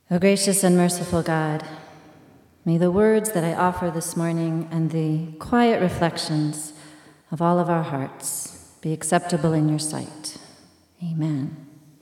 O gracious and merciful God, may the words that I offer this morning and the quiet reflections of all of our hearts be acceptable in your sight. Amen.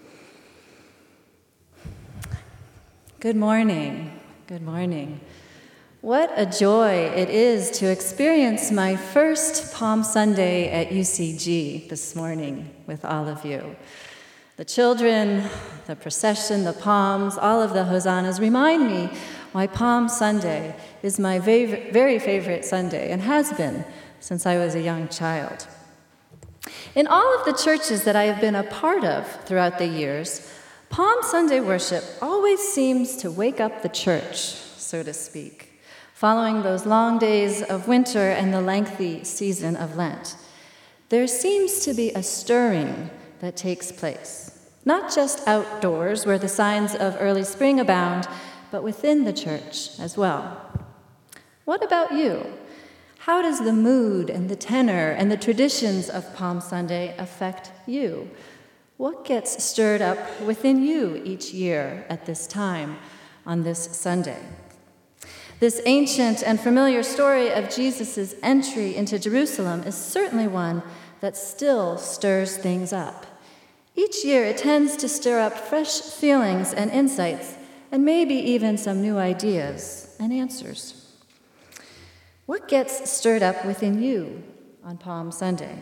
Good morning. Good morning. What a joy it is to experience my first Palm Sunday at UCG this morning with all of you. The children, the procession, the palms, all of the hosannas remind me why Palm Sunday is my very favorite Sunday and has been since I was a young child. In all of the churches that I have been a part of throughout the years, Palm Sunday worship always seems to wake up the church, so to speak, following those long days of winter and the lengthy season of Lent. There seems to be a stirring that takes place, not just outdoors where the signs of early spring abound, but within the church as well. What about you? How does the mood and the tenor and the traditions of Palm Sunday affect you? What gets stirred up within you each year at this time on this Sunday? This ancient and familiar story of Jesus' entry into Jerusalem is certainly one that still stirs things up. Each year it tends to stir up fresh feelings and insights, and maybe even some new ideas and answers. What gets stirred up within you on Palm Sunday?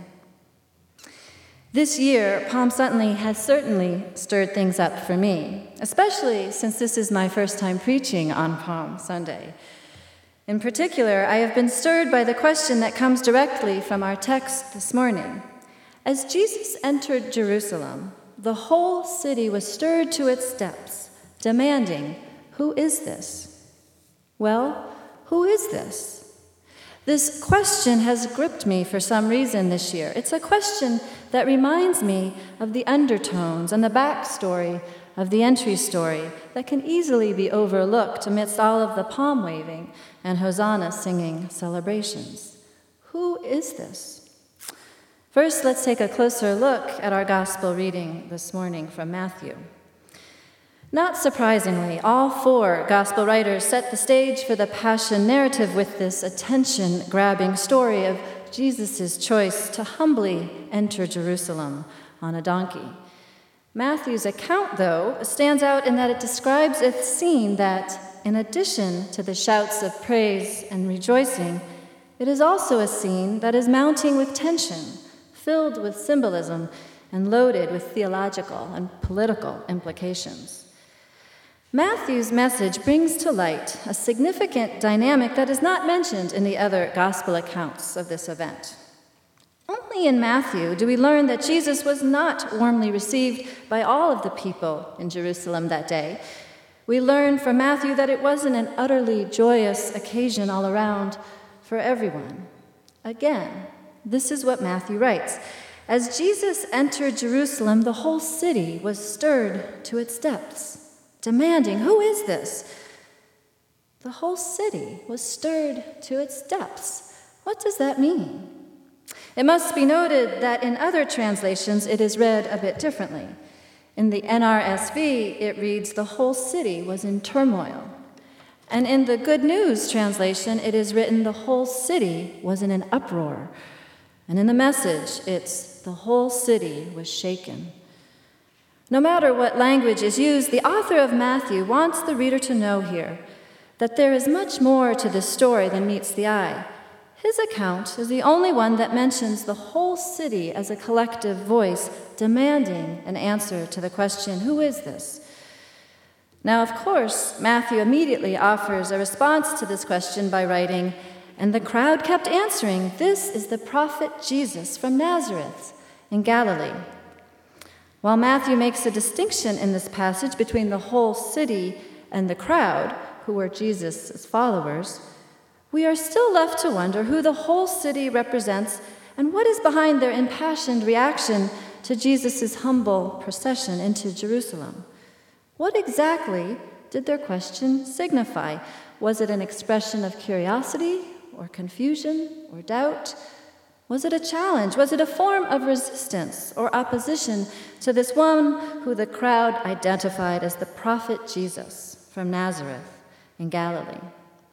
This year, Palm Sunday has certainly stirred things up for me, especially since this is my first time preaching on Palm Sunday. In particular, I have been stirred by the question that comes directly from our text this morning. As Jesus entered Jerusalem, the whole city was stirred to its depths, demanding, "Who is this?" Well, who is this? This question has gripped me for some reason this year. It's a question that reminds me of the undertones and the backstory of the entry story that can easily be overlooked amidst all of the palm waving and hosanna singing celebrations. Who is this? First, let's take a closer look at our gospel reading this morning from Matthew. Not surprisingly, all four gospel writers set the stage for the Passion narrative with this attention-grabbing story of Jesus' choice to humbly enter Jerusalem on a donkey. Matthew's account, though, stands out in that it describes a scene that, in addition to the shouts of praise and rejoicing, it is also a scene that is mounting with tension, filled with symbolism, and loaded with theological and political implications. Matthew's message brings to light a significant dynamic that is not mentioned in the other gospel accounts of this event. Only in Matthew do we learn that Jesus was not warmly received by all of the people in Jerusalem that day. We learn from Matthew that it wasn't an utterly joyous occasion all around for everyone. Again, this is what Matthew writes. As Jesus entered Jerusalem, the whole city was stirred to its depths, demanding, "Who is this?" The whole city was stirred to its depths. What does that mean? It must be noted that in other translations it is read a bit differently. In the NRSV, it reads, "The whole city was in turmoil." And in the Good News translation, it is written, "The whole city was in an uproar." And in the Message, it's, "The whole city was shaken." No matter what language is used, the author of Matthew wants the reader to know here that there is much more to this story than meets the eye. His account is the only one that mentions the whole city as a collective voice demanding an answer to the question, "Who is this?" Now, of course, Matthew immediately offers a response to this question by writing, "And the crowd kept answering, 'This is the prophet Jesus from Nazareth in Galilee.'" While Matthew makes a distinction in this passage between the whole city and the crowd, who were Jesus' followers, we are still left to wonder who the whole city represents and what is behind their impassioned reaction to Jesus' humble procession into Jerusalem. What exactly did their question signify? Was it an expression of curiosity or confusion or doubt? Was it a challenge? Was it a form of resistance or opposition to this one who the crowd identified as the prophet Jesus? from Nazareth in Galilee.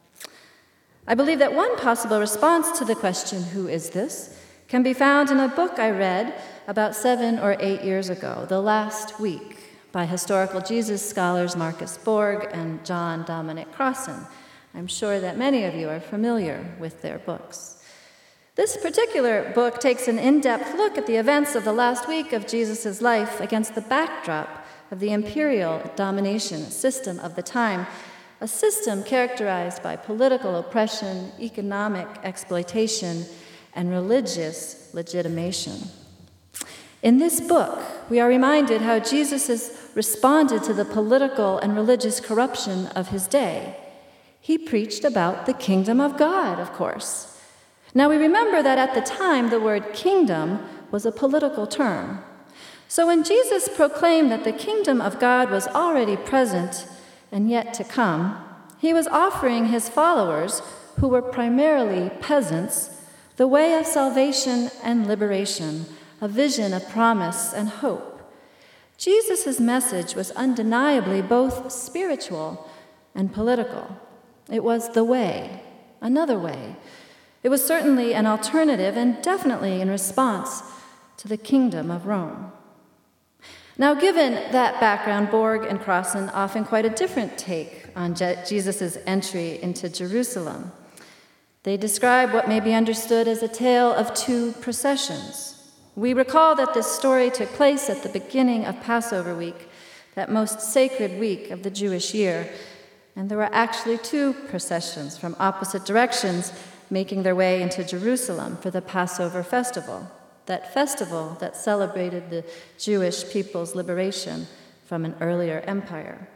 I believe that one possible response to the question, who is this, can be found in a book I read about 7 or 8 years ago, The Last Week, by historical Jesus scholars Marcus Borg and John Dominic Crossan. I'm sure that many of you are familiar with their books. This particular book takes an in-depth look at the events of the last week of Jesus' life against the backdrop of the imperial domination system of the time, a system characterized by political oppression, economic exploitation, and religious legitimation. In this book, we are reminded how Jesus has responded to the political and religious corruption of his day. He preached about the kingdom of God, of course. Now, we remember that at the time, the word kingdom was a political term. So when Jesus proclaimed that the kingdom of God was already present and yet to come, he was offering his followers, who were primarily peasants, the way of salvation and liberation, a vision of promise and hope. Jesus' message was undeniably both spiritual and political. It was the way, another way. It was certainly an alternative and definitely in response to the kingdom of Rome. Now, given that background, Borg and Crossan often quite a different take on Jesus' entry into Jerusalem. They describe what may be understood as a tale of two processions. We recall that this story took place at the beginning of Passover week, that most sacred week of the Jewish year, and there were actually two processions from opposite directions making their way into Jerusalem for the Passover festival, that festival that celebrated the Jewish people's liberation from an earlier empire.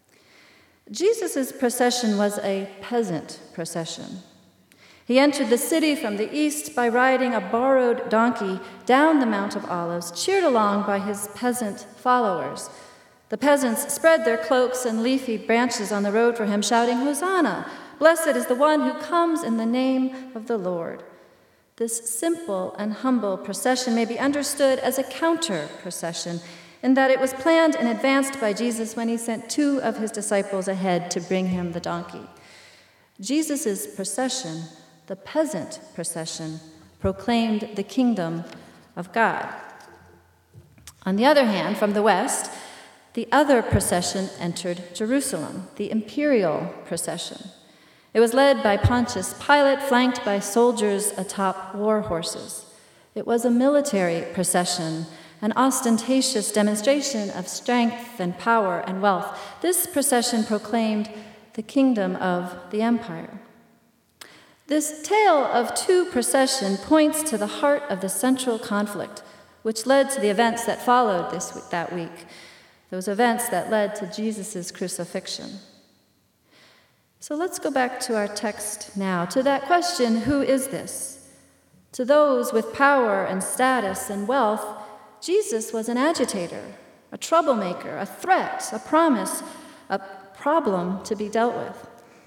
Jesus' procession was a peasant procession. He entered the city from the east by riding a borrowed donkey down the Mount of Olives, cheered along by his peasant followers. The peasants spread their cloaks and leafy branches on the road for him, shouting, "Hosanna! Blessed is the one who comes in the name of the Lord." This simple and humble procession may be understood as a counter-procession, in that it was planned in advance by Jesus when he sent 2 of his disciples ahead to bring him the donkey. Jesus' procession, the peasant procession, proclaimed the kingdom of God. On the other hand, from the west, the other procession entered Jerusalem, the imperial procession. It was led by Pontius Pilate, flanked by soldiers atop war horses. It was a military procession, an ostentatious demonstration of strength and power and wealth. This procession proclaimed the kingdom of the empire. This tale of 2 procession points to the heart of the central conflict, which led to the events that followed that week, those events that led to Jesus' crucifixion. So let's go back to our text now, to that question, who is this? To those with power and status and wealth, Jesus was an agitator, a troublemaker, a threat, a promise, a problem to be dealt with.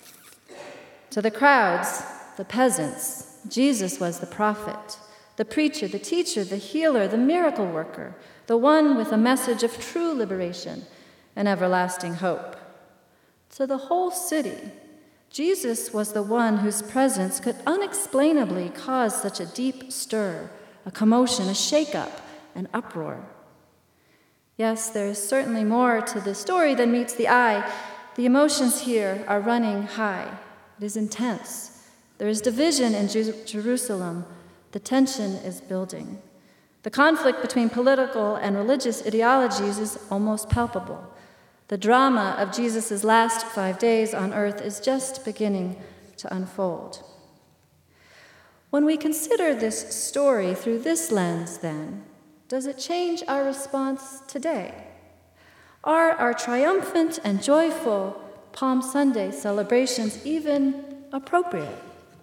To the crowds, the peasants, Jesus was the prophet, the preacher, the teacher, the healer, the miracle worker, the one with a message of true liberation and everlasting hope. To the whole city, Jesus was the one whose presence could unexplainably cause such a deep stir, a commotion, a shake-up, an uproar. Yes, there is certainly more to the story than meets the eye. The emotions here are running high. It is intense. There is division in Jerusalem. The tension is building. The conflict between political and religious ideologies is almost palpable. The drama of Jesus' last 5 days on earth is just beginning to unfold. When we consider this story through this lens, then, does it change our response today? Are our triumphant and joyful Palm Sunday celebrations even appropriate?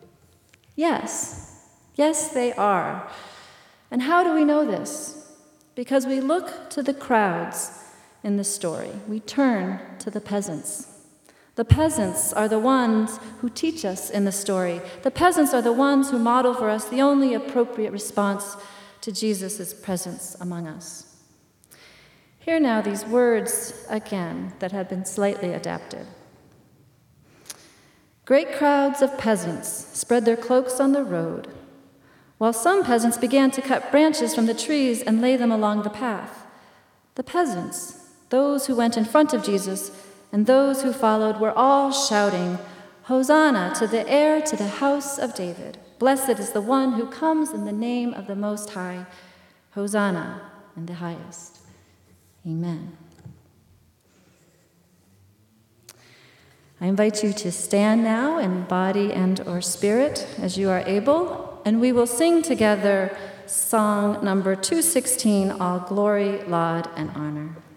Yes. Yes, they are. And how do we know this? Because we look to the crowds in the story. We turn to the peasants. The peasants are the ones who teach us in the story. The peasants are the ones who model for us the only appropriate response to Jesus' presence among us. Hear now these words again that have been slightly adapted. Great crowds of peasants spread their cloaks on the road, while some peasants began to cut branches from the trees and lay them along the path. The peasants, those who went in front of Jesus and those who followed, were all shouting, "Hosanna to the heir to the house of David. Blessed is the one who comes in the name of the Most High. Hosanna in the highest." Amen. I invite you to stand now in body and or spirit as you are able, and we will sing together song number 216, All Glory, Laud, and Honor.